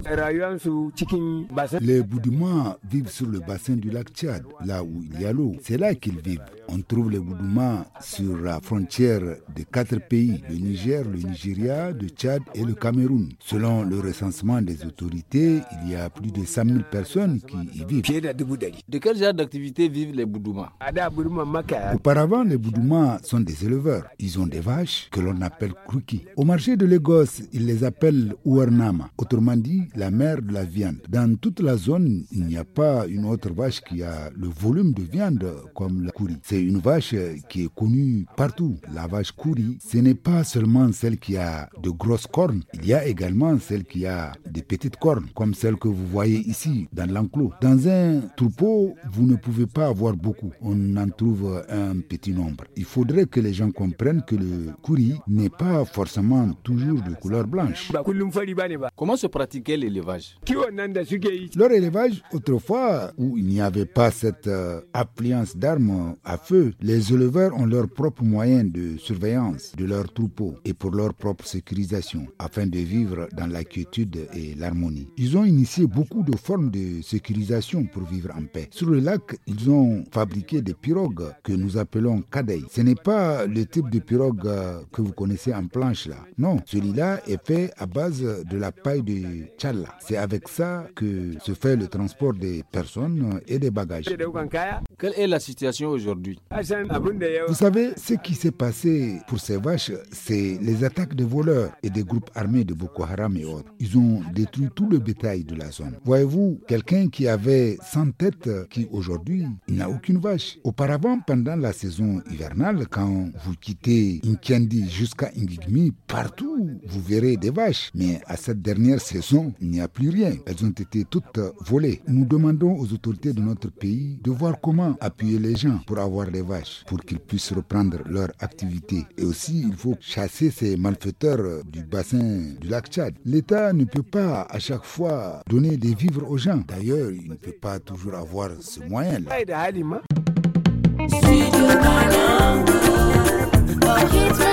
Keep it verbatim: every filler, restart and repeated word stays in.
Les Boudoumans vivent sur le bassin du lac Tchad, là où il y a l'eau. C'est là qu'ils vivent. On trouve les Boudoumans sur la frontière de quatre pays, le Niger, le Nigeria, le Tchad et le Cameroun. Selon le recensement des autorités, il y a plus de cent mille personnes qui y vivent. De quel genre d'activité vivent les Boudoumans? Auparavant, les Boudoumans sont des éleveurs. Ils ont des vaches que l'on appelle Kruki. Au marché de Lagos, ils les appellent Ouarnama, autrement dit la mère de la viande. Dans toute la zone, il n'y a pas une autre vache qui a le volume de viande comme la Kouri. C'est une vache qui est connue partout. La vache Kouri, ce n'est pas seulement celle qui a de grosses cornes, il y a également celle qui a des petites cornes, comme celle que vous voyez ici dans l'enclos. Dans un troupeau, vous ne pouvez pas avoir beaucoup. On en trouve un petit nombre. Il faudrait que les gens comprennent que le Kouri n'est pas forcément toujours de couleur blanche. Comment se pratiquait l'élevage? Leur élevage, autrefois, où il n'y avait pas cette euh, appliance d'armes à feu, les éleveurs ont leurs propres moyens de surveillance de leurs troupeaux et pour leur propre sécurisation, afin de vivre dans la quiétude et l'harmonie. Ils ont initié beaucoup de formes de sécurisation pour vivre en paix. Sur le lac, ils ont fabriqué des pirogues que nous appelons kadei. Ce n'est pas le type de pirogue euh, que vous connaissez en planche là. Non, celui-là est fait à base de la paille de tchalla. C'est avec ça que se fait le transport des personnes et des bagages. Quelle est la situation aujourd'hui? Vous savez, ce qui s'est passé pour ces vaches, c'est les attaques de voleurs et des groupes armés de Boko Haram et autres. Ils ont détruit tout le bétail de la zone. Voyez-vous, quelqu'un qui avait cent têtes, qui aujourd'hui, il n'a aucune vache. Auparavant, pendant la saison hivernale, quand vous quittez Nkendi jusqu'à Ngigmi, partout, vous verrez des vaches. Mais à cette dernière saison, il n'y a plus rien. Elles ont été toutes volées. Nous demandons aux autorités de notre pays de voir comment appuyer les gens pour avoir des vaches, pour qu'ils puissent reprendre leur activité. Et aussi, il faut chasser ces malfaiteurs du bassin du lac Tchad. L'État ne peut pas à chaque fois donner des vivres aux gens. D'ailleurs, il ne peut pas toujours avoir ce moyen-là.